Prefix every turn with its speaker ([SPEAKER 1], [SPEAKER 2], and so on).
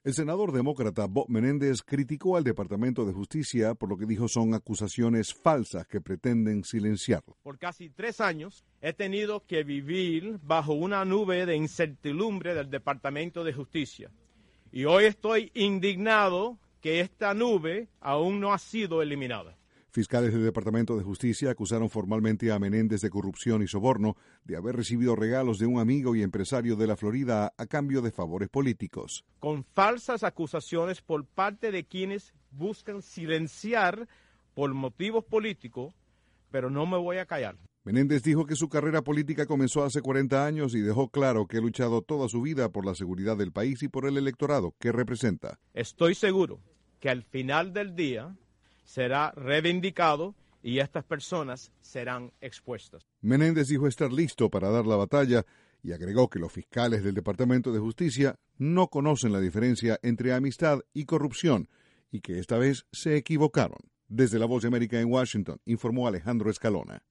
[SPEAKER 1] El senador demócrata Bob Menéndez criticó al Departamento de Justicia por lo que dijo son acusaciones falsas que pretenden silenciarlo.
[SPEAKER 2] Por casi 3 años he tenido que vivir bajo una nube de incertidumbre del Departamento de Justicia. Y hoy estoy indignado que esta nube aún no ha sido eliminada.
[SPEAKER 1] Fiscales del Departamento de Justicia acusaron formalmente a Menéndez de corrupción y soborno, de haber recibido regalos de un amigo y empresario de la Florida a cambio de favores políticos.
[SPEAKER 2] Con falsas acusaciones por parte de quienes buscan silenciar por motivos políticos, pero no me voy a callar.
[SPEAKER 1] Menéndez dijo que su carrera política comenzó hace 40 años y dejó claro que ha luchado toda su vida por la seguridad del país y por el electorado que representa.
[SPEAKER 2] Estoy seguro que al final del día será reivindicado y estas personas serán expuestas.
[SPEAKER 1] Menéndez dijo estar listo para dar la batalla y agregó que los fiscales del Departamento de Justicia no conocen la diferencia entre amistad y corrupción y que esta vez se equivocaron. Desde La Voz de América en Washington, informó Alejandro Escalona.